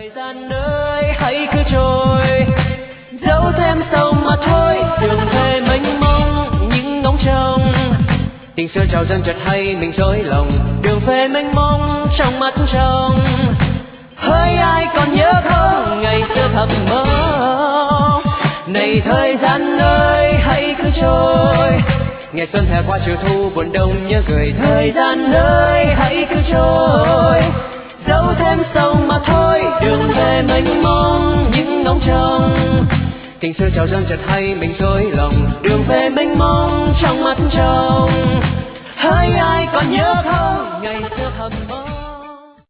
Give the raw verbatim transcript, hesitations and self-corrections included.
thời gian ơi hãy cứ trôi, dẫu thêm sâu mà thôi, đường về mênh mông những ngóng trông. Tình xưa trào dâng chợt hay mình rối lòng, đường về mênh mông trong mắt trong. Hỡi ai còn nhớ không ngày xưa thầm mơ, này thời gian ơi hãy cứ trôi. Ngày xuân hè qua chiều thu buồn đông nhớ gửi, thời gian ơi hãy cứ trôi, dẫu thêm sâu mà thôi, đường về mênh mông những ngóng trông. Tình xưa trào dâng chợt hay mình rối lòng, đường về mênh mông trong mắt trong. Hỡi ai còn nhớ không ngày xưa thầm mơ.